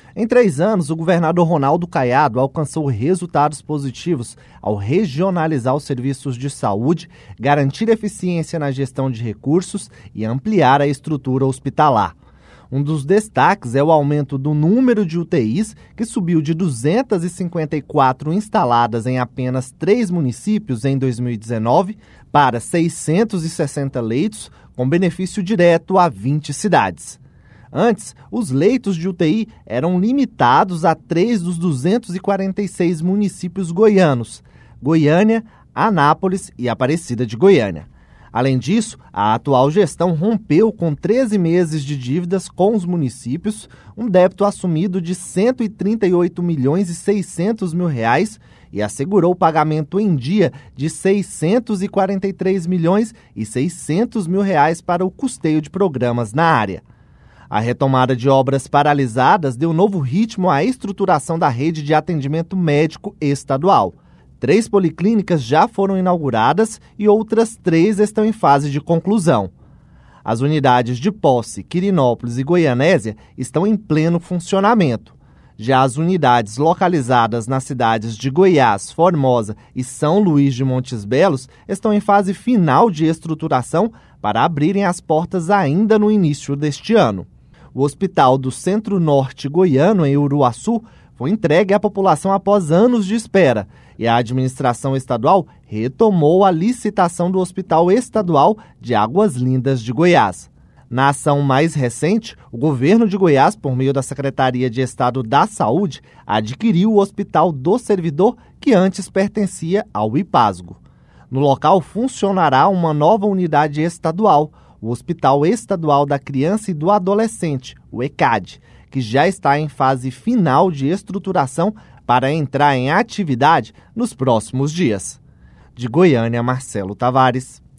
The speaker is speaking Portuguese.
Em 3 anos, o governador Ronaldo Caiado alcançou resultados positivos ao regionalizar os serviços de saúde, garantir eficiência na gestão de recursos e ampliar a estrutura hospitalar. Um dos destaques é o aumento do número de UTIs, que subiu de 254 instaladas em apenas 3 municípios em 2019 para 660 leitos, com benefício direto a 20 cidades. Antes, os leitos de UTI eram limitados a 3 dos 246 municípios goianos: Goiânia, Anápolis e Aparecida de Goiânia. Além disso, a atual gestão rompeu com 13 meses de dívidas com os municípios, um débito assumido de R$ 138.600.000 e assegurou o pagamento em dia de R$ 643.600.000 para o custeio de programas na área. A retomada de obras paralisadas deu novo ritmo à estruturação da rede de atendimento médico estadual. 3 policlínicas já foram inauguradas e outras 3 estão em fase de conclusão. As unidades de Posse, Quirinópolis e Goianésia estão em pleno funcionamento. Já as unidades localizadas nas cidades de Goiás, Formosa e São Luís de Montes Belos estão em fase final de estruturação para abrirem as portas ainda no início deste ano. O Hospital do Centro-Norte Goiano, em Uruaçu, foi entregue à população após anos de espera e a administração estadual retomou a licitação do Hospital Estadual de Águas Lindas de Goiás. Na ação mais recente, o governo de Goiás, por meio da Secretaria de Estado da Saúde, adquiriu o Hospital do Servidor, que antes pertencia ao IPASGO. No local funcionará uma nova unidade estadual, o Hospital Estadual da Criança e do Adolescente, o ECAD, que já está em fase final de estruturação para entrar em atividade nos próximos dias. De Goiânia, Marcelo Tavares.